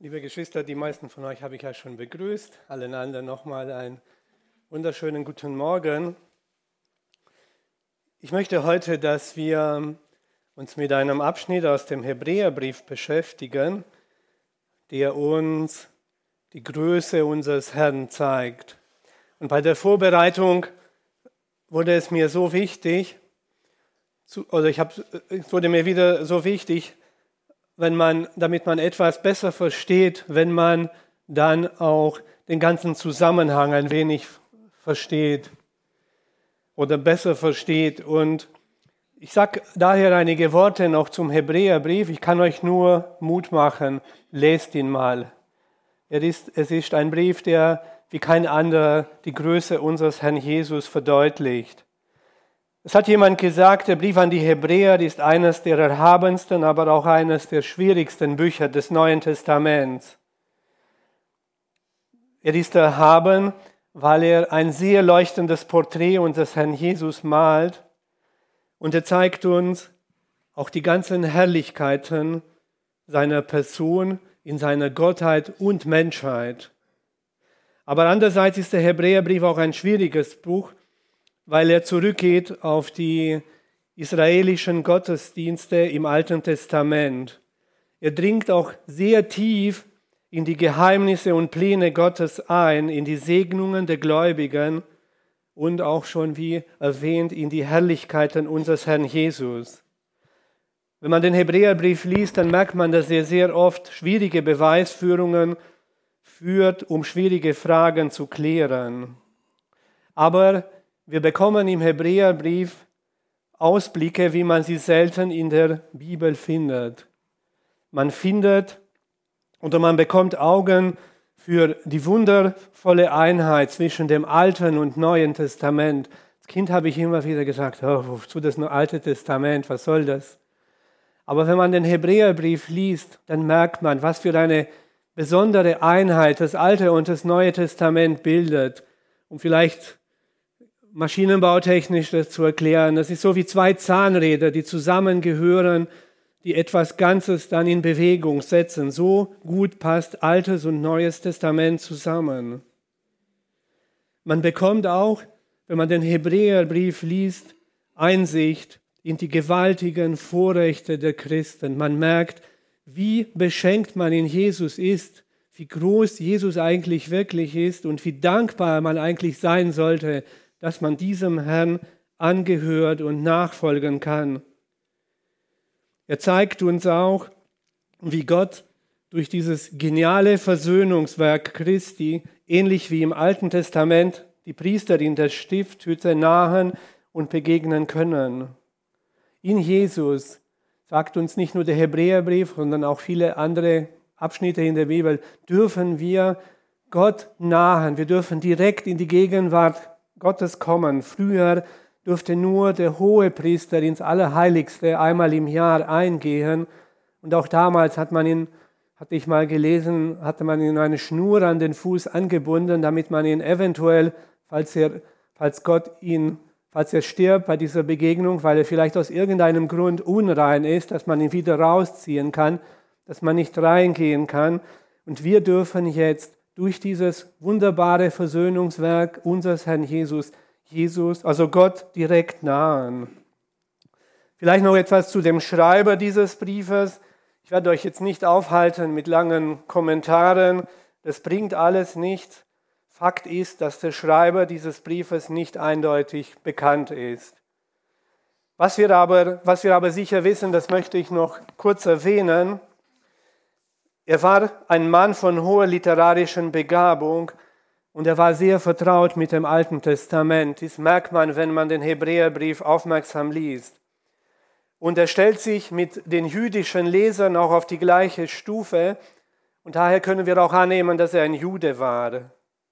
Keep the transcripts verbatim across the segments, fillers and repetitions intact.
Liebe Geschwister, die meisten von euch habe ich ja schon begrüßt. Allen anderen nochmal einen wunderschönen guten Morgen. Ich möchte heute, dass wir uns mit einem Abschnitt aus dem Hebräerbrief beschäftigen, der uns die Größe unseres Herrn zeigt. Und bei der Vorbereitung wurde es mir so wichtig, oder ich habe, es wurde mir wieder so wichtig, wenn man, damit man etwas besser versteht, wenn man dann auch den ganzen Zusammenhang ein wenig versteht oder besser versteht. Und ich sage daher einige Worte noch zum Hebräerbrief. Ich kann euch nur Mut machen, lest ihn mal. Er ist, es ist ein Brief, der wie kein anderer die Größe unseres Herrn Jesus verdeutlicht. Es hat jemand gesagt, der Brief an die Hebräer ist eines der erhabensten, aber auch eines der schwierigsten Bücher des Neuen Testaments. Er ist erhaben, weil er ein sehr leuchtendes Porträt unseres Herrn Jesus malt und er zeigt uns auch die ganzen Herrlichkeiten seiner Person in seiner Gottheit und Menschheit. Aber andererseits ist der Hebräerbrief auch ein schwieriges Buch, weil er zurückgeht auf die israelischen Gottesdienste im Alten Testament. Er dringt auch sehr tief in die Geheimnisse und Pläne Gottes ein, in die Segnungen der Gläubigen und auch schon, wie erwähnt, in die Herrlichkeiten unseres Herrn Jesus. Wenn man den Hebräerbrief liest, dann merkt man, dass er sehr oft schwierige Beweisführungen führt, um schwierige Fragen zu klären. Aber wir bekommen im Hebräerbrief Ausblicke, wie man sie selten in der Bibel findet. Man findet oder man bekommt Augen für die wundervolle Einheit zwischen dem Alten und Neuen Testament. Als Kind habe ich immer wieder gesagt, oh, wozu das nur Alte Testament, was soll das? Aber wenn man den Hebräerbrief liest, dann merkt man, was für eine besondere Einheit das Alte und das Neue Testament bildet. Und vielleicht maschinenbautechnisch das zu erklären. Das ist so wie zwei Zahnräder, die zusammengehören, die etwas Ganzes dann in Bewegung setzen. So gut passt Altes und Neues Testament zusammen. Man bekommt auch, wenn man den Hebräerbrief liest, Einsicht in die gewaltigen Vorrechte der Christen. Man merkt, wie beschenkt man in Jesus ist, wie groß Jesus eigentlich wirklich ist und wie dankbar man eigentlich sein sollte, dass man diesem Herrn angehört und nachfolgen kann. Er zeigt uns auch, wie Gott durch dieses geniale Versöhnungswerk Christi, ähnlich wie im Alten Testament, die Priester in der Stiftshütte nahen und begegnen können. In Jesus sagt uns nicht nur der Hebräerbrief, sondern auch viele andere Abschnitte in der Bibel, dürfen wir Gott nahen. Wir dürfen direkt in die Gegenwart Gottes kommen. Früher durfte nur der Hohepriester ins Allerheiligste einmal im Jahr eingehen. Und auch damals hat man ihn, hatte ich mal gelesen, hatte man ihn eine Schnur an den Fuß angebunden, damit man ihn eventuell, falls er, falls Gott ihn, falls er stirbt bei dieser Begegnung, weil er vielleicht aus irgendeinem Grund unrein ist, dass man ihn wieder rausziehen kann, dass man nicht reingehen kann. Und wir dürfen jetzt durch dieses wunderbare Versöhnungswerk unseres Herrn Jesus, Jesus, also Gott direkt nahen. Vielleicht noch etwas zu dem Schreiber dieses Briefes. Ich werde euch jetzt nicht aufhalten mit langen Kommentaren. Das bringt alles nichts. Fakt ist, dass der Schreiber dieses Briefes nicht eindeutig bekannt ist. Was wir aber, was wir aber sicher wissen, das möchte ich noch kurz erwähnen. Er war ein Mann von hoher literarischen Begabung und er war sehr vertraut mit dem Alten Testament. Das merkt man, wenn man den Hebräerbrief aufmerksam liest. Und er stellt sich mit den jüdischen Lesern auch auf die gleiche Stufe und daher können wir auch annehmen, dass er ein Jude war.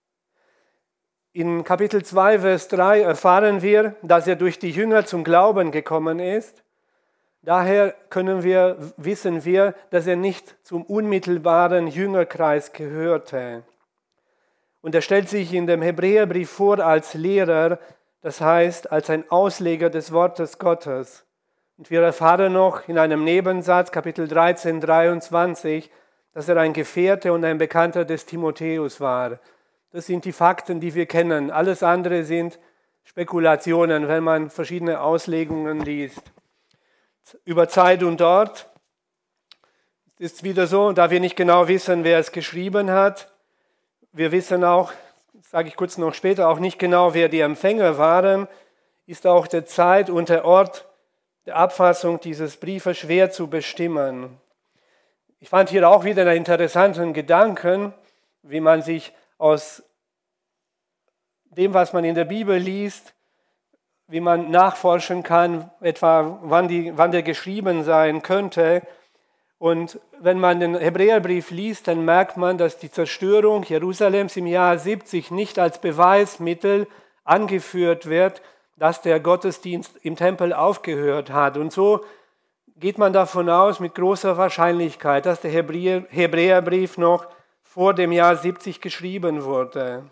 In Kapitel zwei, Vers drei erfahren wir, dass er durch die Jünger zum Glauben gekommen ist. Daher können wir, wissen wir, dass er nicht zum unmittelbaren Jüngerkreis gehörte. Und er stellt sich in dem Hebräerbrief vor als Lehrer, das heißt als ein Ausleger des Wortes Gottes. Und wir erfahren noch in einem Nebensatz, Kapitel dreizehn, dreiundzwanzig, dass er ein Gefährte und ein Bekannter des Timotheus war. Das sind die Fakten, die wir kennen. Alles andere sind Spekulationen, wenn man verschiedene Auslegungen liest. Über Zeit und Ort ist es wieder so, da wir nicht genau wissen, wer es geschrieben hat. Wir wissen auch, sage ich kurz noch später, auch nicht genau, wer die Empfänger waren, ist auch der Zeit und der Ort der Abfassung dieses Briefes schwer zu bestimmen. Ich fand hier auch wieder einen interessanten Gedanken, wie man sich aus dem, was man in der Bibel liest, wie man nachforschen kann, etwa wann, die, wann der geschrieben sein könnte. Und wenn man den Hebräerbrief liest, dann merkt man, dass die Zerstörung Jerusalems im Jahr siebzig nicht als Beweismittel angeführt wird, dass der Gottesdienst im Tempel aufgehört hat. Und so geht man davon aus mit großer Wahrscheinlichkeit, dass der Hebräer, Hebräerbrief noch vor dem Jahr siebzig geschrieben wurde.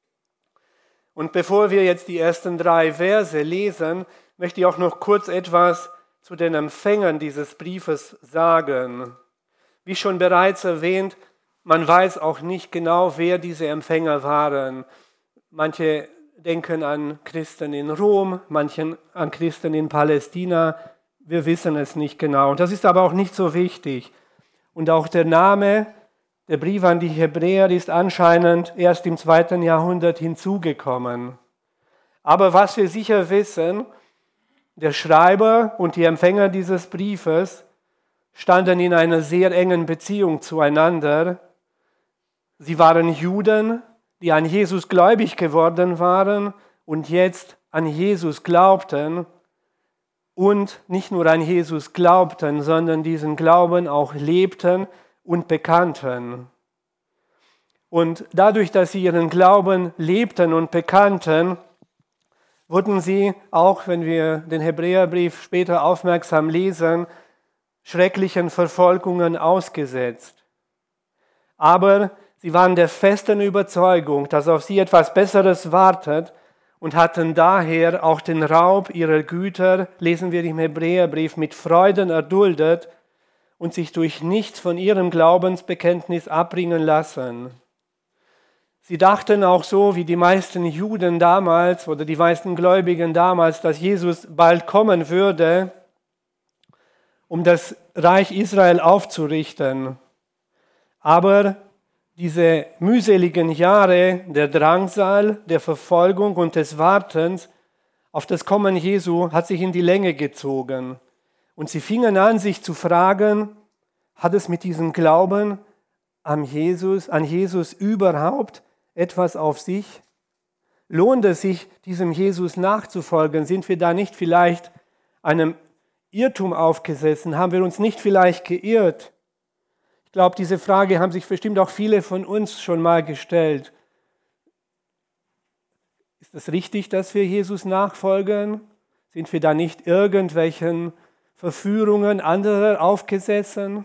Und bevor wir jetzt die ersten drei Verse lesen, möchte ich auch noch kurz etwas zu den Empfängern dieses Briefes sagen. Wie schon bereits erwähnt, man weiß auch nicht genau, wer diese Empfänger waren. Manche denken an Christen in Rom, manche an Christen in Palästina. Wir wissen es nicht genau. Und das ist aber auch nicht so wichtig. Und auch der Name, der Brief an die Hebräer, ist anscheinend erst im zweiten Jahrhundert hinzugekommen. Aber was wir sicher wissen, der Schreiber und die Empfänger dieses Briefes standen in einer sehr engen Beziehung zueinander. Sie waren Juden, die an Jesus gläubig geworden waren und jetzt an Jesus glaubten und nicht nur an Jesus glaubten, sondern diesen Glauben auch lebten und bekannten. Und dadurch, dass sie ihren Glauben lebten und bekannten, wurden sie, auch wenn wir den Hebräerbrief später aufmerksam lesen, schrecklichen Verfolgungen ausgesetzt. Aber sie waren der festen Überzeugung, dass auf sie etwas Besseres wartet und hatten daher auch den Raub ihrer Güter, lesen wir im Hebräerbrief, mit Freuden erduldet und sich durch nichts von ihrem Glaubensbekenntnis abbringen lassen. Sie dachten auch so wie die meisten Juden damals oder die meisten Gläubigen damals, dass Jesus bald kommen würde, um das Reich Israel aufzurichten. Aber diese mühseligen Jahre der Drangsal, der Verfolgung und des Wartens auf das Kommen Jesu hat sich in die Länge gezogen. Und sie fingen an, sich zu fragen, hat es mit diesem Glauben an Jesus, an Jesus überhaupt etwas auf sich? Lohnt es sich, diesem Jesus nachzufolgen? Sind wir da nicht vielleicht einem Irrtum aufgesessen? Haben wir uns nicht vielleicht geirrt? Ich glaube, diese Frage haben sich bestimmt auch viele von uns schon mal gestellt. Ist es richtig, dass wir Jesus nachfolgen? Sind wir da nicht irgendwelchen Verführungen anderer aufgesessen?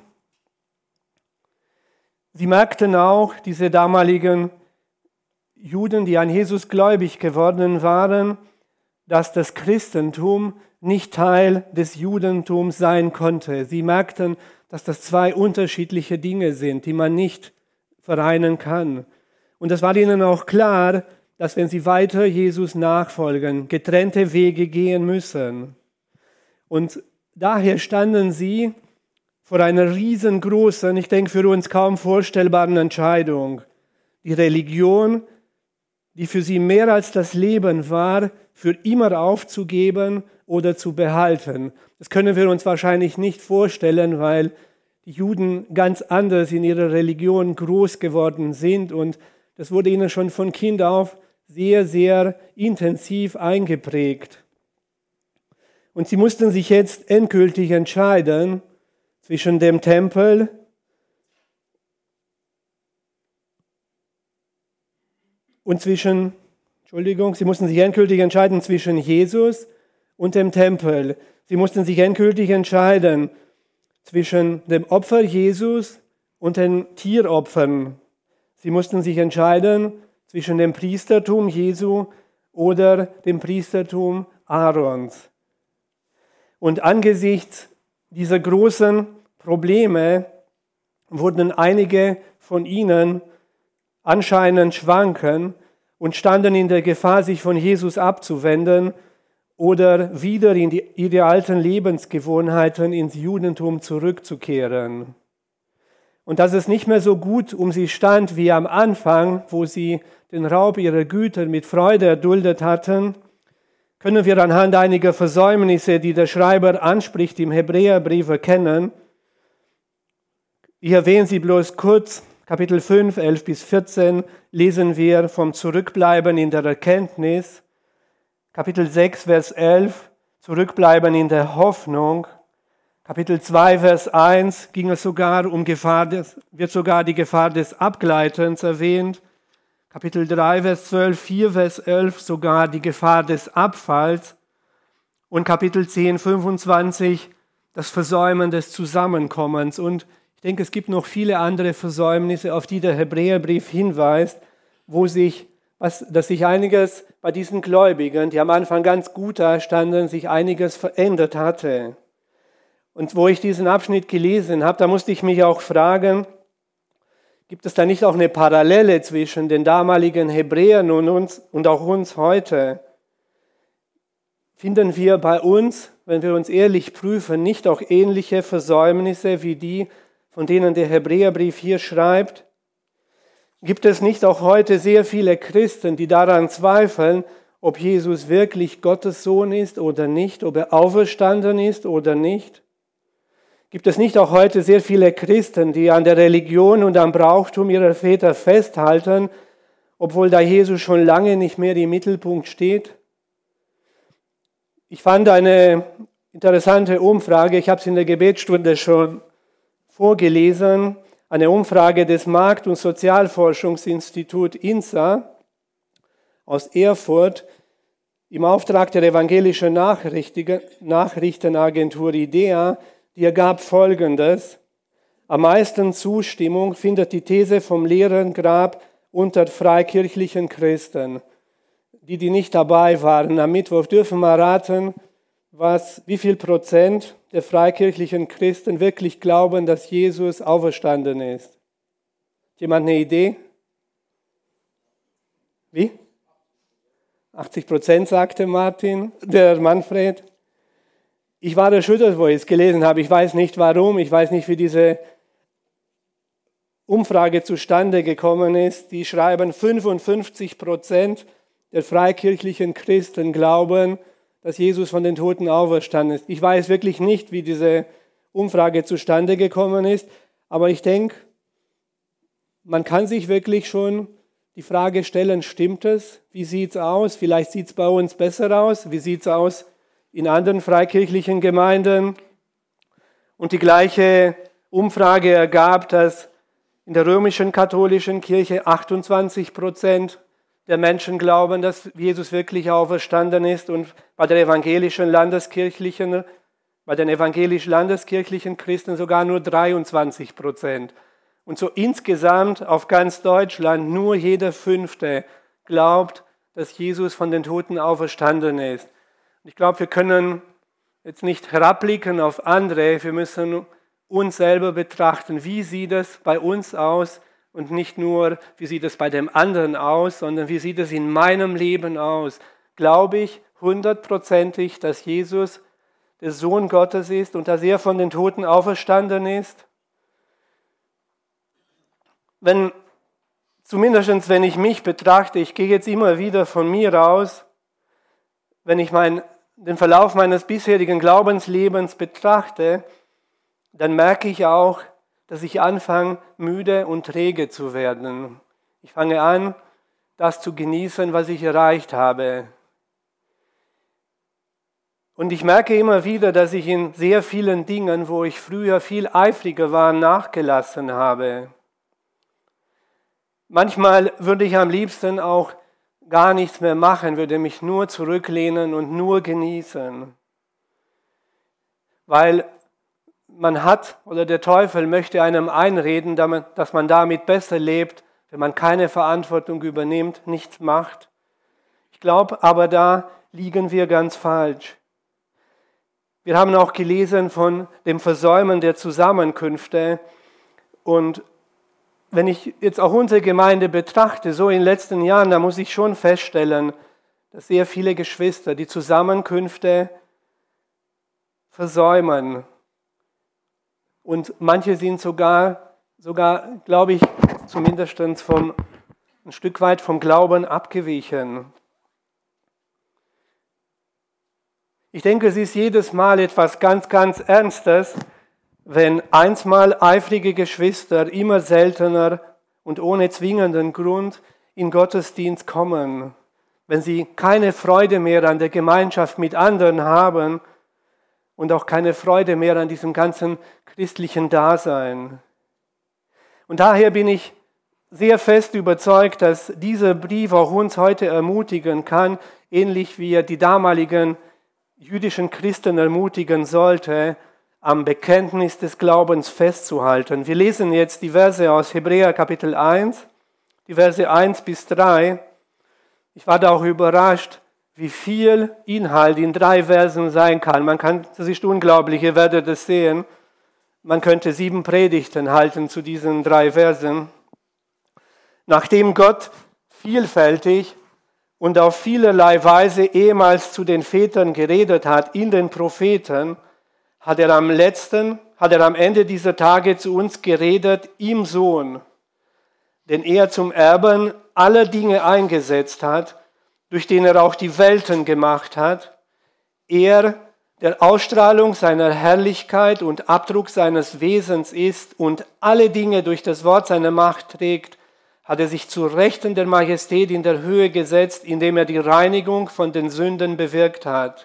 Sie merkten auch, diese damaligen Juden, die an Jesus gläubig geworden waren, dass das Christentum nicht Teil des Judentums sein konnte. Sie merkten, dass das zwei unterschiedliche Dinge sind, die man nicht vereinen kann. Und das war ihnen auch klar, dass wenn sie weiter Jesus nachfolgen, getrennte Wege gehen müssen. Und daher standen sie vor einer riesengroßen, ich denke für uns kaum vorstellbaren Entscheidung. Die Religion, die für sie mehr als das Leben war, für immer aufzugeben oder zu behalten. Das können wir uns wahrscheinlich nicht vorstellen, weil die Juden ganz anders in ihrer Religion groß geworden sind und das wurde ihnen schon von Kind auf sehr, sehr intensiv eingeprägt. Und sie mussten sich jetzt endgültig entscheiden zwischen dem Tempel und zwischen, Entschuldigung, sie mussten sich endgültig entscheiden zwischen Jesus und dem Tempel. Sie mussten sich endgültig entscheiden zwischen dem Opfer Jesus und den Tieropfern. Sie mussten sich entscheiden zwischen dem Priestertum Jesu oder dem Priestertum Aarons. Und angesichts dieser großen Probleme wurden einige von ihnen anscheinend schwanken und standen in der Gefahr, sich von Jesus abzuwenden oder wieder in die, ihre alten Lebensgewohnheiten ins Judentum zurückzukehren. Und dass es nicht mehr so gut um sie stand wie am Anfang, wo sie den Raub ihrer Güter mit Freude erduldet hatten, können wir anhand einiger Versäumnisse, die der Schreiber anspricht, im Hebräerbrief erkennen. Ich erwähne sie bloß kurz. Kapitel fünf, elf bis vierzehn lesen wir vom Zurückbleiben in der Erkenntnis. Kapitel sechs, Vers elf, Zurückbleiben in der Hoffnung. Kapitel zwei, Vers eins ging es sogar um Gefahr des, wird sogar die Gefahr des Abgleitens erwähnt. Kapitel drei, Vers zwölf, vier, Vers elf sogar die Gefahr des Abfalls. Und Kapitel zehn, fünfundzwanzig das Versäumen des Zusammenkommens. Und ich denke, es gibt noch viele andere Versäumnisse, auf die der Hebräerbrief hinweist, wo sich, was, dass sich einiges bei diesen Gläubigen, die am Anfang ganz gut dastanden, sich einiges verändert hatte. Und wo ich diesen Abschnitt gelesen habe, da musste ich mich auch fragen, gibt es da nicht auch eine Parallele zwischen den damaligen Hebräern und uns und auch uns heute? Finden wir bei uns, wenn wir uns ehrlich prüfen, nicht auch ähnliche Versäumnisse wie die, von denen der Hebräerbrief hier schreibt? Gibt es nicht auch heute sehr viele Christen, die daran zweifeln, ob Jesus wirklich Gottes Sohn ist oder nicht, ob er auferstanden ist oder nicht? Gibt es nicht auch heute sehr viele Christen, die an der Religion und am Brauchtum ihrer Väter festhalten, obwohl da Jesus schon lange nicht mehr im Mittelpunkt steht? Ich fand eine interessante Umfrage, ich habe es in der Gebetsstunde schon vorgelesen, eine Umfrage des Markt- und Sozialforschungsinstituts I N S A aus Erfurt im Auftrag der evangelischen Nachrichtenagentur IDEA, die ergab Folgendes: Am meisten Zustimmung findet die These vom leeren Grab unter freikirchlichen Christen. Die, die nicht dabei waren am Mittwoch, dürfen mal raten, was, wie viel Prozent der freikirchlichen Christen wirklich glauben, dass Jesus auferstanden ist. Jemand eine Idee? Wie? achtzig Prozent, sagte Martin, der Manfred. Ich war erschüttert, wo ich es gelesen habe. Ich weiß nicht warum, ich weiß nicht, wie diese Umfrage zustande gekommen ist. Die schreiben, fünfundfünfzig Prozent der freikirchlichen Christen glauben, dass Jesus von den Toten auferstanden ist. Ich weiß wirklich nicht, wie diese Umfrage zustande gekommen ist, aber ich denke, man kann sich wirklich schon die Frage stellen, stimmt es? Wie sieht es aus? Vielleicht sieht es bei uns besser aus. Wie sieht es aus in anderen freikirchlichen Gemeinden? Und die gleiche Umfrage ergab, dass in der römischen katholischen Kirche achtundzwanzig Prozent der Menschen glauben, dass Jesus wirklich auferstanden ist, und bei der evangelischen landeskirchlichen, bei den evangelisch-landeskirchlichen Christen sogar nur dreiundzwanzig Prozent. Und so insgesamt auf ganz Deutschland nur jeder Fünfte glaubt, dass Jesus von den Toten auferstanden ist. Und ich glaube, wir können jetzt nicht herabblicken auf andere, wir müssen uns selber betrachten, wie sieht es bei uns aus, und nicht nur, wie sieht es bei dem anderen aus, sondern wie sieht es in meinem Leben aus. Glaube ich hundertprozentig, dass Jesus der Sohn Gottes ist und dass er von den Toten auferstanden ist? Wenn, zumindest wenn ich mich betrachte, ich gehe jetzt immer wieder von mir aus, wenn ich mein, den Verlauf meines bisherigen Glaubenslebens betrachte, dann merke ich auch, dass ich anfange, müde und träge zu werden. Ich fange an, das zu genießen, was ich erreicht habe. Und ich merke immer wieder, dass ich in sehr vielen Dingen, wo ich früher viel eifriger war, nachgelassen habe. Manchmal würde ich am liebsten auch gar nichts mehr machen, würde mich nur zurücklehnen und nur genießen. Weil man hat, oder der Teufel möchte einem einreden, dass man damit besser lebt, wenn man keine Verantwortung übernimmt, nichts macht. Ich glaube, aber da liegen wir ganz falsch. Wir haben auch gelesen von dem Versäumen der Zusammenkünfte. Und wenn ich jetzt auch unsere Gemeinde betrachte, so in den letzten Jahren, da muss ich schon feststellen, dass sehr viele Geschwister die Zusammenkünfte versäumen. Und manche sind sogar, sogar, glaube ich, zumindest vom, ein Stück weit vom Glauben abgewichen. Ich denke, es ist jedes Mal etwas ganz, ganz Ernstes, wenn einstmal eifrige Geschwister immer seltener und ohne zwingenden Grund in Gottesdienst kommen, wenn sie keine Freude mehr an der Gemeinschaft mit anderen haben und auch keine Freude mehr an diesem ganzen christlichen Dasein. Und daher bin ich sehr fest überzeugt, dass dieser Brief auch uns heute ermutigen kann, ähnlich wie er die damaligen jüdischen Christen ermutigen sollte, am Bekenntnis des Glaubens festzuhalten. Wir lesen jetzt die Verse aus Hebräer Kapitel eins, die Verse eins bis drei. Ich war da auch überrascht, wie viel Inhalt in drei Versen sein kann. Man kann, das ist unglaublich, ihr werdet es sehen. Man könnte sieben Predigten halten zu diesen drei Versen. Nachdem Gott vielfältig und auf vielerlei Weise ehemals zu den Vätern geredet hat, in den Propheten, hat er am letzten, hat er am Ende dieser Tage zu uns geredet im Sohn, den er zum Erben aller Dinge eingesetzt hat, durch den er auch die Welten gemacht hat. Er, der Ausstrahlung seiner Herrlichkeit und Abdruck seines Wesens ist und alle Dinge durch das Wort seiner Macht trägt, hat er sich zu Rechten der Majestät in der Höhe gesetzt, indem er die Reinigung von den Sünden bewirkt hat.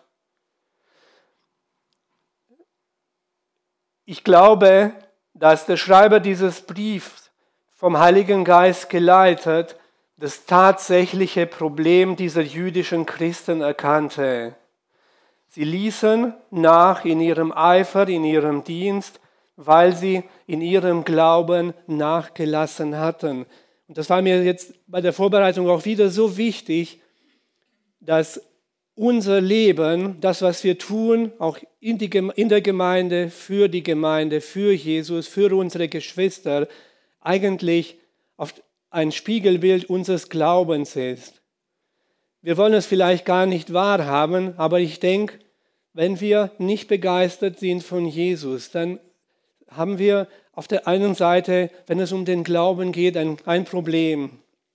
Ich glaube, dass der Schreiber dieses Briefs vom Heiligen Geist geleitet das tatsächliche Problem dieser jüdischen Christen erkannte. Sie ließen nach in ihrem Eifer, in ihrem Dienst, weil sie in ihrem Glauben nachgelassen hatten. Und das war mir jetzt bei der Vorbereitung auch wieder so wichtig, dass unser Leben, das, was wir tun, auch in, die, in der Gemeinde, für die Gemeinde, für Jesus, für unsere Geschwister, eigentlich auf ein Spiegelbild unseres Glaubens ist. Wir wollen es vielleicht gar nicht wahrhaben, aber ich denke, wenn wir nicht begeistert sind von Jesus, dann haben wir auf der einen Seite, wenn es um den Glauben geht, ein, ein Problem.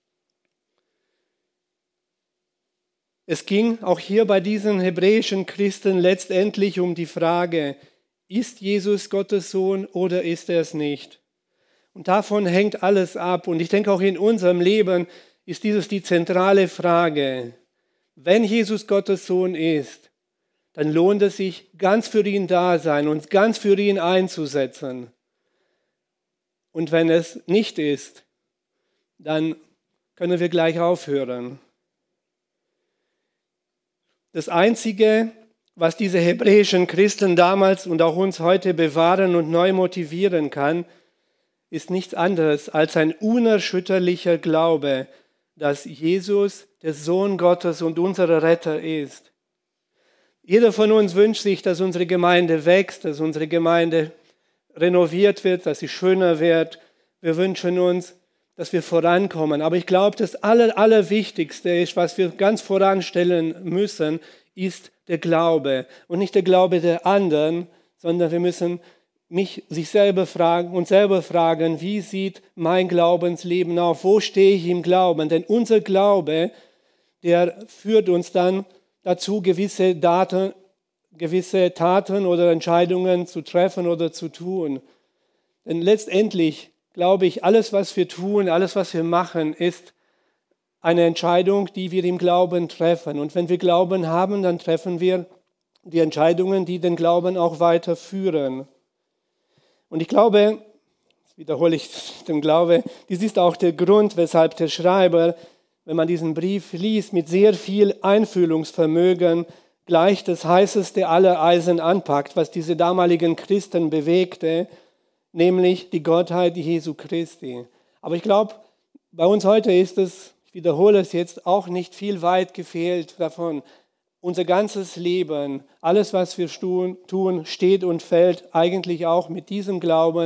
Es ging auch hier bei diesen hebräischen Christen letztendlich um die Frage, ist Jesus Gottes Sohn oder ist er es nicht? Und davon hängt alles ab. Und ich denke auch in unserem Leben ist dieses die zentrale Frage. Wenn Jesus Gottes Sohn ist, dann lohnt es sich, ganz für ihn da sein und ganz für ihn einzusetzen. Und wenn es nicht ist, dann können wir gleich aufhören. Das Einzige, was diese hebräischen Christen damals und auch uns heute bewahren und neu motivieren kann, ist nichts anderes als ein unerschütterlicher Glaube, dass Jesus der Sohn Gottes und unser Retter ist. Jeder von uns wünscht sich, dass unsere Gemeinde wächst, dass unsere Gemeinde renoviert wird, dass sie schöner wird. Wir wünschen uns, dass wir vorankommen. Aber ich glaube, das Aller, Allerwichtigste ist, was wir ganz voranstellen müssen, ist der Glaube. Und nicht der Glaube der anderen, sondern wir müssen mich, sich selber fragen und selber fragen, wie sieht mein Glaubensleben auf? Wo stehe ich im Glauben? Denn unser Glaube, der führt uns dann dazu, gewisse Daten, gewisse Taten oder Entscheidungen zu treffen oder zu tun. Denn letztendlich glaube ich, alles, was wir tun, alles, was wir machen, ist eine Entscheidung, die wir im Glauben treffen. Und wenn wir Glauben haben, dann treffen wir die Entscheidungen, die den Glauben auch weiterführen. Und ich glaube, jetzt wiederhole ich den Glaube, dies ist auch der Grund, weshalb der Schreiber, wenn man diesen Brief liest, mit sehr viel Einfühlungsvermögen gleich das heißeste aller Eisen anpackt, was diese damaligen Christen bewegte, nämlich die Gottheit Jesu Christi. Aber ich glaube, bei uns heute ist es, ich wiederhole es jetzt, auch nicht viel weit gefehlt davon. Unser ganzes Leben, alles, was wir tun, steht und fällt eigentlich auch mit diesem Glauben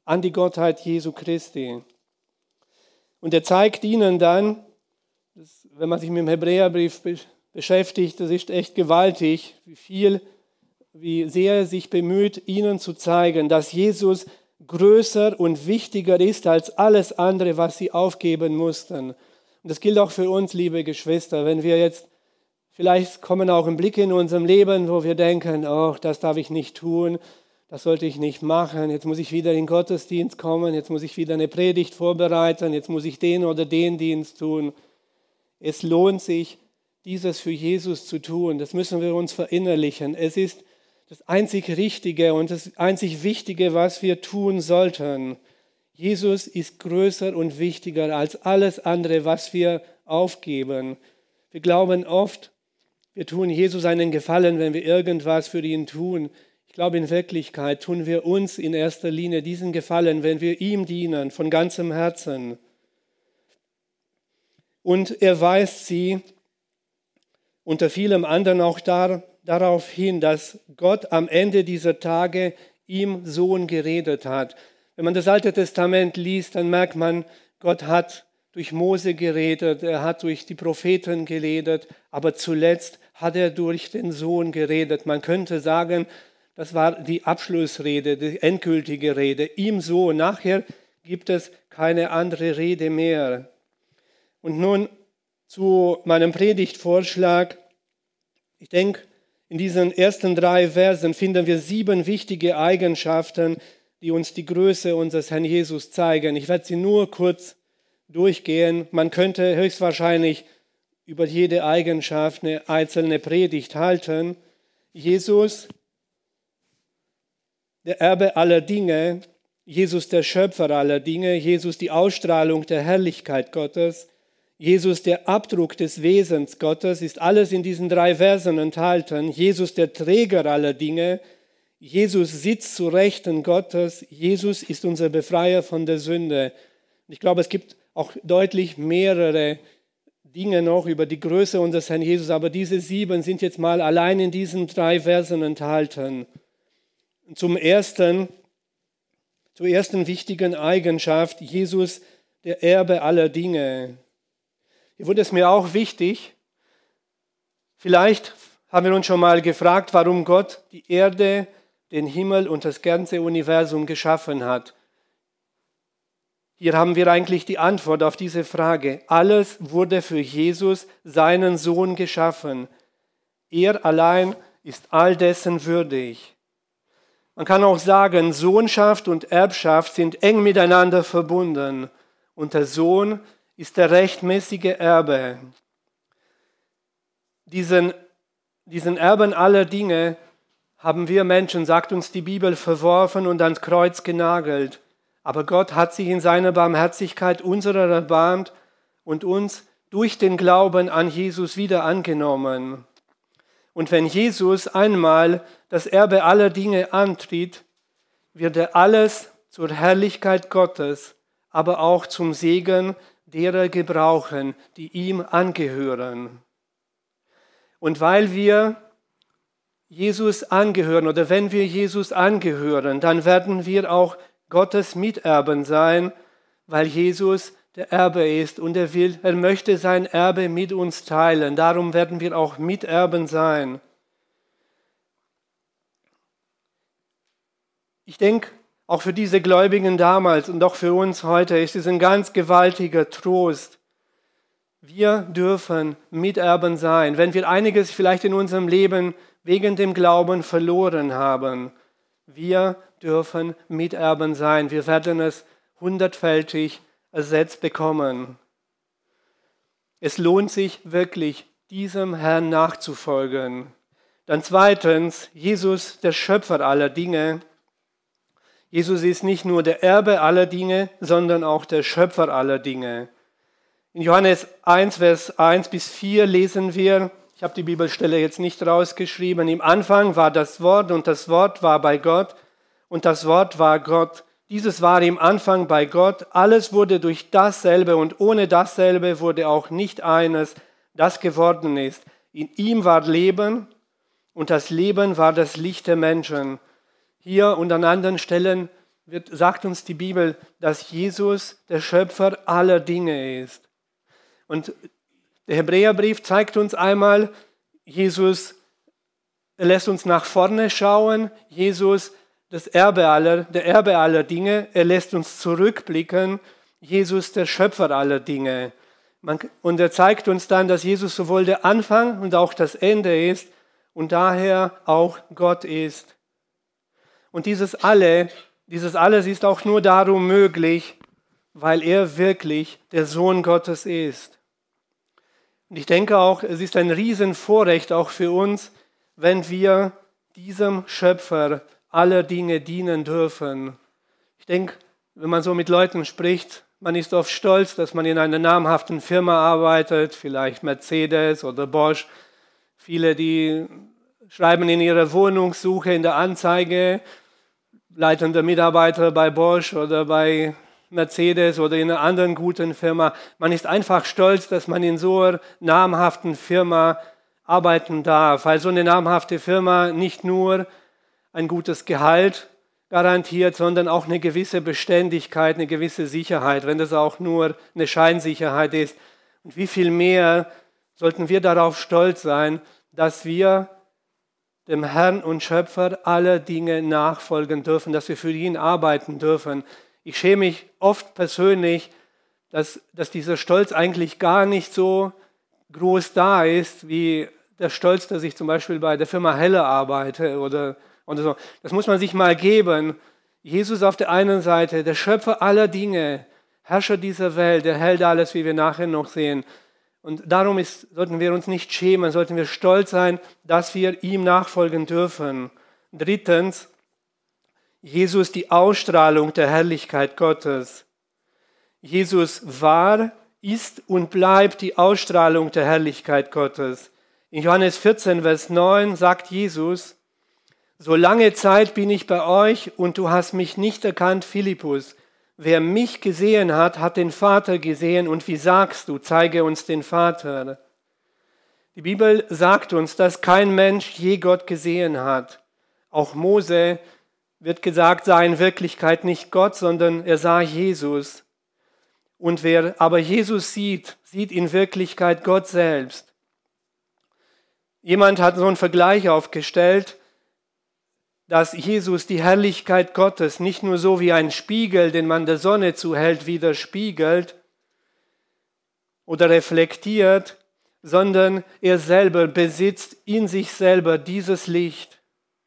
an die Gottheit Jesu Christi. Und er zeigt ihnen dann, das, wenn man sich mit dem Hebräerbrief be- beschäftigt, das ist echt gewaltig, wie viel, wie sehr er sich bemüht, ihnen zu zeigen, dass Jesus größer und wichtiger ist als alles andere, was sie aufgeben mussten. Und das gilt auch für uns, liebe Geschwister, wenn wir jetzt, vielleicht kommen auch Blicke in unserem Leben, wo wir denken, oh, das darf ich nicht tun, das sollte ich nicht machen, jetzt muss ich wieder in den Gottesdienst kommen, jetzt muss ich wieder eine Predigt vorbereiten, jetzt muss ich den oder den Dienst tun. Es lohnt sich, dieses für Jesus zu tun, das müssen wir uns verinnerlichen. Es ist das einzig Richtige und das einzig Wichtige, was wir tun sollten. Jesus ist größer und wichtiger als alles andere, was wir aufgeben. Wir glauben oft, wir tun Jesus einen Gefallen, wenn wir irgendwas für ihn tun. Ich glaube, in Wirklichkeit tun wir uns in erster Linie diesen Gefallen, wenn wir ihm dienen, von ganzem Herzen. Und er weist sie unter vielem anderen auch dar, darauf hin, dass Gott am Ende dieser Tage ihm Sohn geredet hat. Wenn man das Alte Testament liest, dann merkt man, Gott hat durch Mose geredet, er hat durch die Propheten geredet, aber zuletzt hat er durch den Sohn geredet. Man könnte sagen, das war die Abschlussrede, die endgültige Rede. Ihm so, nachher gibt es keine andere Rede mehr. Und nun zu meinem Predigtvorschlag. Ich denke, in diesen ersten drei Versen finden wir sieben wichtige Eigenschaften, die uns die Größe unseres Herrn Jesus zeigen. Ich werde sie nur kurz durchgehen. Man könnte höchstwahrscheinlich über jede Eigenschaft eine einzelne Predigt halten. Jesus, der Erbe aller Dinge, Jesus, der Schöpfer aller Dinge, Jesus, die Ausstrahlung der Herrlichkeit Gottes, Jesus, der Abdruck des Wesens Gottes, ist alles in diesen drei Versen enthalten. Jesus, der Träger aller Dinge, Jesus sitzt zu Rechten Gottes, Jesus ist unser Befreier von der Sünde. Ich glaube, es gibt auch deutlich mehrere Dinge noch über die Größe unseres Herrn Jesus, aber diese sieben sind jetzt mal allein in diesen drei Versen enthalten. Zum ersten, zur ersten wichtigen Eigenschaft, Jesus, der Erbe aller Dinge. Hier wurde es mir auch wichtig, vielleicht haben wir uns schon mal gefragt, warum Gott die Erde, den Himmel und das ganze Universum geschaffen hat. Hier haben wir eigentlich die Antwort auf diese Frage. Alles wurde für Jesus, seinen Sohn, geschaffen. Er allein ist all dessen würdig. Man kann auch sagen, Sohnschaft und Erbschaft sind eng miteinander verbunden und der Sohn ist der rechtmäßige Erbe. Diesen, diesen Erben aller Dinge haben wir Menschen, sagt uns die Bibel, verworfen und ans Kreuz genagelt. Aber Gott hat sich in seiner Barmherzigkeit unserer erbarmt und uns durch den Glauben an Jesus wieder angenommen. Und wenn Jesus einmal das Erbe aller Dinge antritt, wird er alles zur Herrlichkeit Gottes, aber auch zum Segen derer gebrauchen, die ihm angehören. Und weil wir Jesus angehören oder wenn wir Jesus angehören, dann werden wir auch Gottes Miterben sein, weil Jesus der Erbe ist und er will, er möchte sein Erbe mit uns teilen. Darum werden wir auch Miterben sein. Ich denke, auch für diese Gläubigen damals und auch für uns heute ist es ein ganz gewaltiger Trost. Wir dürfen Miterben sein, wenn wir einiges vielleicht in unserem Leben wegen dem Glauben verloren haben. Wir dürfen Miterben sein. Wir werden es hundertfältig ersetzt bekommen. Es lohnt sich wirklich, diesem Herrn nachzufolgen. Dann zweitens, Jesus, der Schöpfer aller Dinge. Jesus ist nicht nur der Erbe aller Dinge, sondern auch der Schöpfer aller Dinge. In Johannes eins, Vers eins bis vier lesen wir, ich habe die Bibelstelle jetzt nicht rausgeschrieben, im Anfang war das Wort und das Wort war bei Gott und das Wort war Gott. Dieses war im Anfang bei Gott, alles wurde durch dasselbe und ohne dasselbe wurde auch nicht eines, das geworden ist. In ihm war Leben und das Leben war das Licht der Menschen. Hier und an anderen Stellen wird, sagt uns die Bibel, dass Jesus der Schöpfer aller Dinge ist. Und der Hebräerbrief zeigt uns einmal, Jesus lässt uns nach vorne schauen, Jesus das Erbe aller, der Erbe aller Dinge, er lässt uns zurückblicken, Jesus der Schöpfer aller Dinge. Man, und er zeigt uns dann, dass Jesus sowohl der Anfang und auch das Ende ist und daher auch Gott ist. Und dieses alle, dieses alles ist auch nur darum möglich, weil er wirklich der Sohn Gottes ist. Und ich denke auch, es ist ein Riesenvorrecht auch für uns, wenn wir diesem Schöpfer aller Dinge dienen dürfen. Ich denke, wenn man so mit Leuten spricht, man ist oft stolz, dass man in einer namhaften Firma arbeitet, vielleicht Mercedes oder Bosch. Viele, die schreiben in ihrer Wohnungssuche in der Anzeige, leitender Mitarbeiter bei Bosch oder bei Mercedes oder in einer anderen guten Firma. Man ist einfach stolz, dass man in so einer namhaften Firma arbeiten darf, weil so eine namhafte Firma nicht nur ein gutes Gehalt garantiert, sondern auch eine gewisse Beständigkeit, eine gewisse Sicherheit, wenn das auch nur eine Scheinsicherheit ist. Und wie viel mehr sollten wir darauf stolz sein, dass wir dem Herrn und Schöpfer aller Dinge nachfolgen dürfen, dass wir für ihn arbeiten dürfen. Ich schäme mich oft persönlich, dass, dass dieser Stolz eigentlich gar nicht so groß da ist, wie der Stolz, dass ich zum Beispiel bei der Firma Helle arbeite oder, oder so. Das muss man sich mal geben. Jesus auf der einen Seite, der Schöpfer aller Dinge, Herrscher dieser Welt, der hält alles, wie wir nachher noch sehen. Und darum ist, sollten wir uns nicht schämen, sollten wir stolz sein, dass wir ihm nachfolgen dürfen. Drittens, Jesus die Ausstrahlung der Herrlichkeit Gottes. Jesus war, ist und bleibt die Ausstrahlung der Herrlichkeit Gottes. In Johannes vierzehn, Vers neun sagt Jesus, so lange Zeit bin ich bei euch und du hast mich nicht erkannt, Philippus. Wer mich gesehen hat, hat den Vater gesehen und wie sagst du, zeige uns den Vater. Die Bibel sagt uns, dass kein Mensch je Gott gesehen hat. Auch Mose, wird gesagt, sah in Wirklichkeit nicht Gott, sondern er sah Jesus. Und wer aber Jesus sieht, sieht in Wirklichkeit Gott selbst. Jemand hat so einen Vergleich aufgestellt, dass Jesus die Herrlichkeit Gottes nicht nur so wie ein Spiegel, den man der Sonne zuhält, widerspiegelt oder reflektiert, sondern er selber besitzt in sich selber dieses Licht.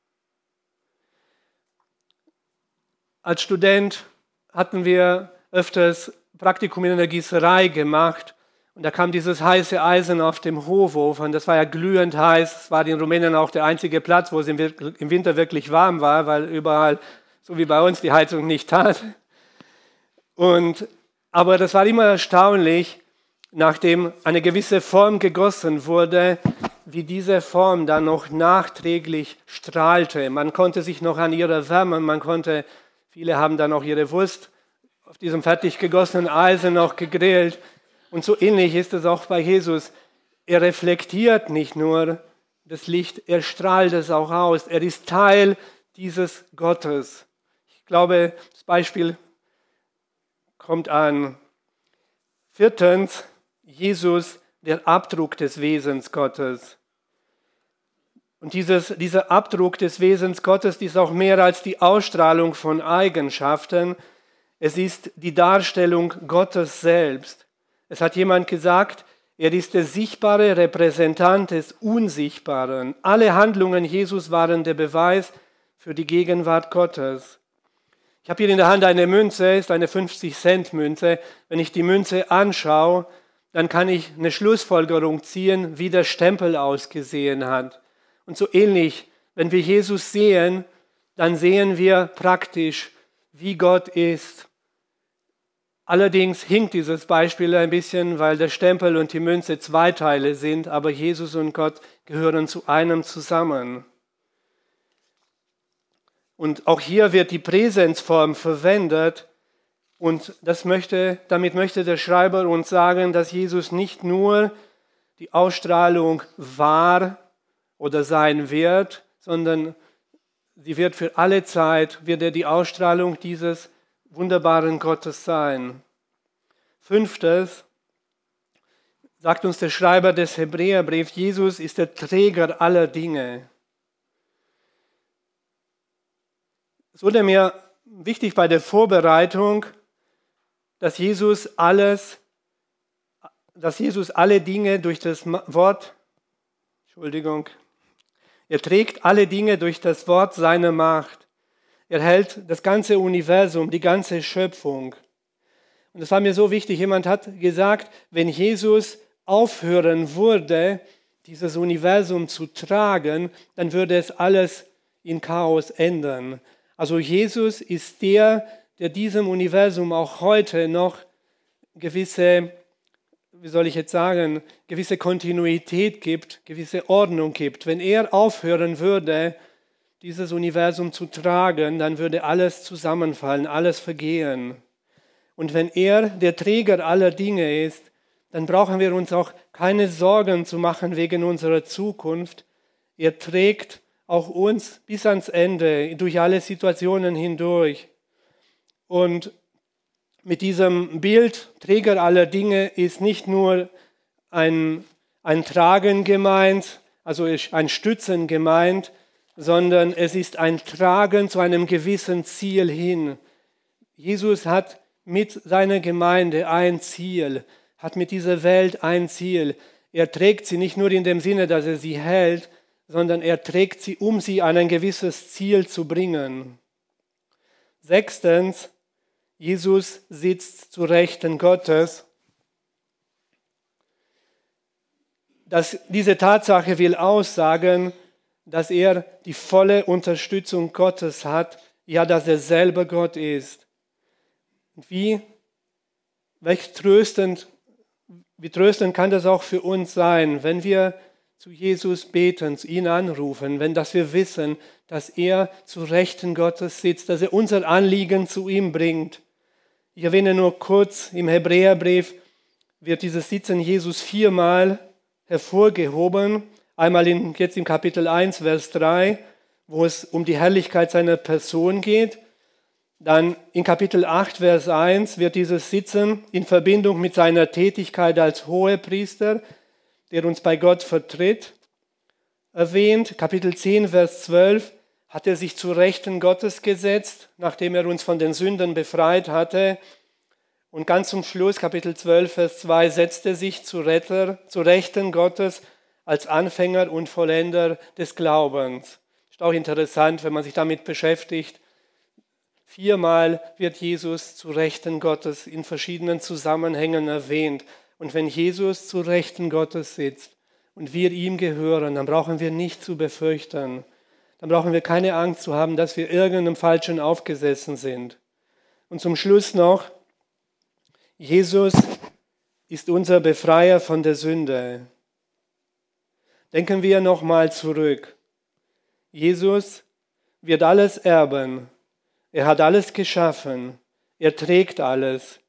Als Student hatten wir öfters Praktikum in einer Gießerei gemacht und da kam dieses heiße Eisen auf dem Hochofen. Das war ja glühend heiß. Es war in Rumänien auch der einzige Platz, wo es im Winter wirklich warm war, weil überall, so wie bei uns, die Heizung nicht tat. Und, aber das war immer erstaunlich, nachdem eine gewisse Form gegossen wurde, wie diese Form dann noch nachträglich strahlte. Man konnte sich noch an ihrer Wärme, man konnte, viele haben dann auch ihre Wurst auf diesem fertig gegossenen Eisen noch gegrillt. Und so ähnlich ist es auch bei Jesus. Er reflektiert nicht nur das Licht, er strahlt es auch aus. Er ist Teil dieses Gottes. Ich glaube, das Beispiel kommt an. Viertens, Jesus, der Abdruck des Wesens Gottes. Und dieses, dieser Abdruck des Wesens Gottes ist auch mehr als die Ausstrahlung von Eigenschaften. Es ist die Darstellung Gottes selbst. Es hat jemand gesagt, er ist der sichtbare Repräsentant des Unsichtbaren. Alle Handlungen Jesus waren der Beweis für die Gegenwart Gottes. Ich habe hier in der Hand eine Münze, ist eine fünfzig-Cent-Münze. Wenn ich die Münze anschaue, dann kann ich eine Schlussfolgerung ziehen, wie der Stempel ausgesehen hat. Und so ähnlich, wenn wir Jesus sehen, dann sehen wir praktisch, wie Gott ist. Allerdings hinkt dieses Beispiel ein bisschen, weil der Stempel und die Münze zwei Teile sind, aber Jesus und Gott gehören zu einem zusammen. Und auch hier wird die Präsensform verwendet und das möchte, damit möchte der Schreiber uns sagen, dass Jesus nicht nur die Ausstrahlung war oder sein wird, sondern sie wird für alle Zeit, wird er die Ausstrahlung dieses wunderbaren Gottes sein. Fünftes, sagt uns der Schreiber des Hebräerbriefs, Jesus ist der Träger aller Dinge. Es wurde mir wichtig bei der Vorbereitung, dass Jesus alles, dass Jesus alle Dinge durch das Wort, Entschuldigung, er trägt alle Dinge durch das Wort seiner Macht. Er hält das ganze Universum, die ganze Schöpfung. Und das war mir so wichtig. Jemand hat gesagt, wenn Jesus aufhören würde, dieses Universum zu tragen, dann würde es alles in Chaos ändern. Also Jesus ist der, der diesem Universum auch heute noch gewisse, wie soll ich jetzt sagen, gewisse Kontinuität gibt, gewisse Ordnung gibt. Wenn er aufhören würde, dieses Universum zu tragen, dann würde alles zusammenfallen, alles vergehen. Und wenn er der Träger aller Dinge ist, dann brauchen wir uns auch keine Sorgen zu machen wegen unserer Zukunft. Er trägt auch uns bis ans Ende, durch alle Situationen hindurch. Und mit diesem Bild, Träger aller Dinge, ist nicht nur ein, ein Tragen gemeint, also ein Stützen gemeint, sondern es ist ein Tragen zu einem gewissen Ziel hin. Jesus hat mit seiner Gemeinde ein Ziel, hat mit dieser Welt ein Ziel. Er trägt sie nicht nur in dem Sinne, dass er sie hält, sondern er trägt sie, um sie an ein gewisses Ziel zu bringen. Sechstens, Jesus sitzt zu Rechten Gottes. Das, diese Tatsache will aussagen, dass er die volle Unterstützung Gottes hat, ja, dass er selber Gott ist. Wie, welch tröstend, wie tröstend kann das auch für uns sein, wenn wir zu Jesus beten, zu ihn anrufen, wenn dass wir wissen, dass er zu Rechten Gottes sitzt, dass er unser Anliegen zu ihm bringt. Ich erwähne nur kurz, im Hebräerbrief wird dieses Sitzen Jesus viermal hervorgehoben. Einmal in, jetzt im Kapitel eins, Vers drei, wo es um die Herrlichkeit seiner Person geht. Dann in Kapitel acht, Vers eins wird dieses Sitzen in Verbindung mit seiner Tätigkeit als Hohepriester, der uns bei Gott vertritt, erwähnt. Kapitel zehn, Vers zwölf hat er sich zu Rechten Gottes gesetzt, nachdem er uns von den Sünden befreit hatte. Und ganz zum Schluss, Kapitel zwölf, Vers zwei, setzt er sich zu, Retter, zu Rechten Gottes als Anfänger und Vollender des Glaubens. Ist auch interessant, wenn man sich damit beschäftigt. Viermal wird Jesus zu Rechten Gottes in verschiedenen Zusammenhängen erwähnt. Und wenn Jesus zu Rechten Gottes sitzt und wir ihm gehören, dann brauchen wir nicht zu befürchten. Dann brauchen wir keine Angst zu haben, dass wir irgendeinem Falschen aufgesessen sind. Und zum Schluss noch, Jesus ist unser Befreier von der Sünde. Denken wir nochmal zurück. Jesus wird alles erben. Er hat alles geschaffen. Er trägt alles.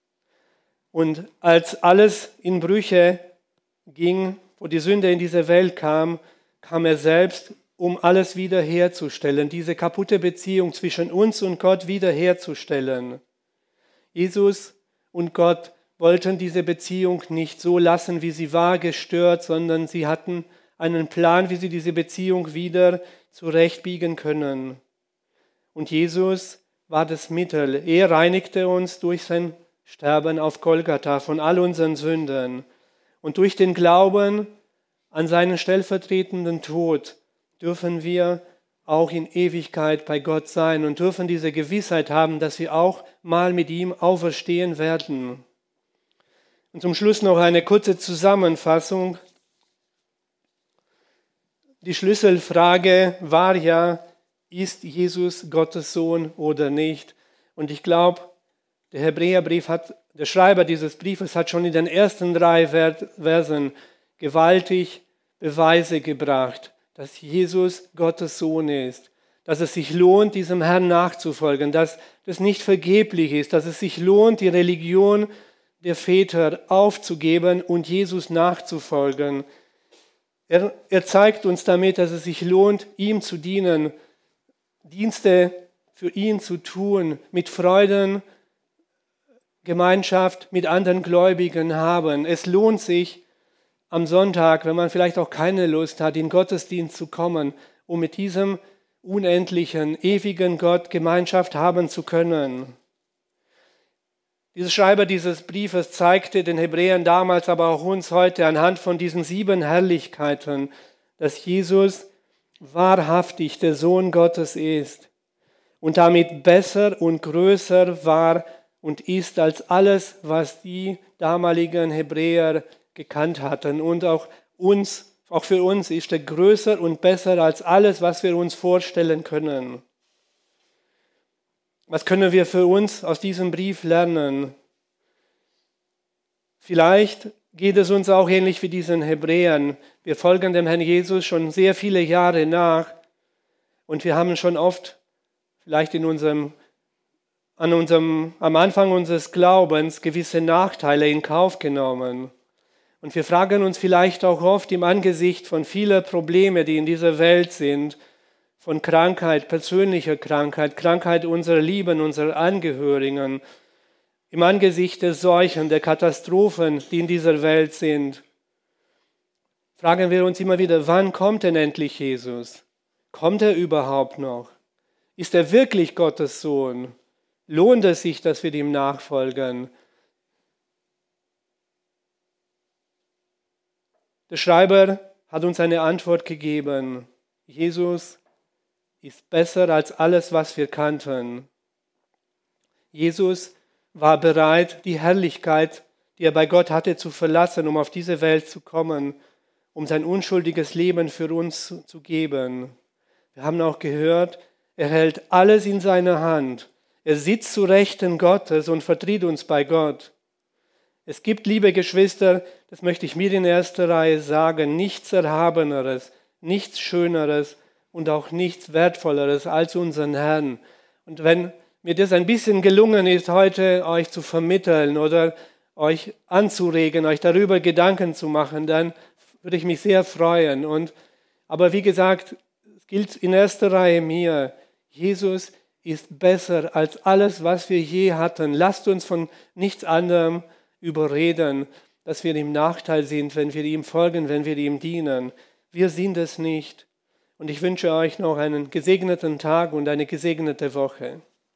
Und als alles in Brüche ging, wo die Sünde in diese Welt kam, kam er selbst, um alles wiederherzustellen, diese kaputte Beziehung zwischen uns und Gott wiederherzustellen. Jesus und Gott wollten diese Beziehung nicht so lassen, wie sie war, gestört, sondern sie hatten einen Plan, wie sie diese Beziehung wieder zurechtbiegen können. Und Jesus war das Mittel. Er reinigte uns durch sein Sterben auf Golgatha von all unseren Sünden. Und durch den Glauben an seinen stellvertretenden Tod dürfen wir auch in Ewigkeit bei Gott sein und dürfen diese Gewissheit haben, dass wir auch mal mit ihm auferstehen werden. Und zum Schluss noch eine kurze Zusammenfassung. Die Schlüsselfrage war ja, ist Jesus Gottes Sohn oder nicht? Und ich glaube, der Hebräerbrief hat, der Schreiber dieses Briefes hat schon in den ersten drei Versen gewaltig Beweise gebracht, dass Jesus Gottes Sohn ist, dass es sich lohnt, diesem Herrn nachzufolgen, dass das nicht vergeblich ist, dass es sich lohnt, die Religion der Väter aufzugeben und Jesus nachzufolgen. Er, er zeigt uns damit, dass es sich lohnt, ihm zu dienen, Dienste für ihn zu tun, mit Freuden, Gemeinschaft mit anderen Gläubigen haben. Es lohnt sich am Sonntag, wenn man vielleicht auch keine Lust hat, in den Gottesdienst zu kommen, um mit diesem unendlichen, ewigen Gott Gemeinschaft haben zu können. Dieser Schreiber dieses Briefes zeigte den Hebräern damals, aber auch uns heute anhand von diesen sieben Herrlichkeiten, dass Jesus wahrhaftig der Sohn Gottes ist und damit besser und größer war und ist als alles, was die damaligen Hebräer gekannt hatten. Und auch uns, auch für uns ist er größer und besser als alles, was wir uns vorstellen können. Was können wir für uns aus diesem Brief lernen? Vielleicht geht es uns auch ähnlich wie diesen Hebräern. Wir folgen dem Herrn Jesus schon sehr viele Jahre nach und wir haben schon oft vielleicht in unserem, an unserem, am Anfang unseres Glaubens gewisse Nachteile in Kauf genommen. Und wir fragen uns vielleicht auch oft im Angesicht von vielen Problemen, die in dieser Welt sind, von Krankheit, persönlicher Krankheit, Krankheit unserer Lieben, unserer Angehörigen, im Angesicht der Seuchen, der Katastrophen, die in dieser Welt sind, fragen wir uns immer wieder, wann kommt denn endlich Jesus? Kommt er überhaupt noch? Ist er wirklich Gottes Sohn? Lohnt es sich, dass wir ihm nachfolgen? Der Schreiber hat uns eine Antwort gegeben. Jesus ist besser als alles, was wir kannten. Jesus war bereit, die Herrlichkeit, die er bei Gott hatte, zu verlassen, um auf diese Welt zu kommen, um sein unschuldiges Leben für uns zu, zu geben. Wir haben auch gehört, er hält alles in seiner Hand. Er sitzt zu Rechten Gottes und vertritt uns bei Gott. Es gibt, liebe Geschwister, das möchte ich mir in erster Reihe sagen, nichts Erhabeneres, nichts Schöneres und auch nichts Wertvolleres als unseren Herrn. Und wenn mir das ein bisschen gelungen ist, heute euch zu vermitteln oder euch anzuregen, euch darüber Gedanken zu machen, dann würde ich mich sehr freuen. Und, aber wie gesagt, es gilt in erster Reihe mir, Jesus ist besser als alles, was wir je hatten. Lasst uns von nichts anderem überreden, dass wir im Nachteil sind, wenn wir ihm folgen, wenn wir ihm dienen. Wir sind es nicht. Und ich wünsche euch noch einen gesegneten Tag und eine gesegnete Woche.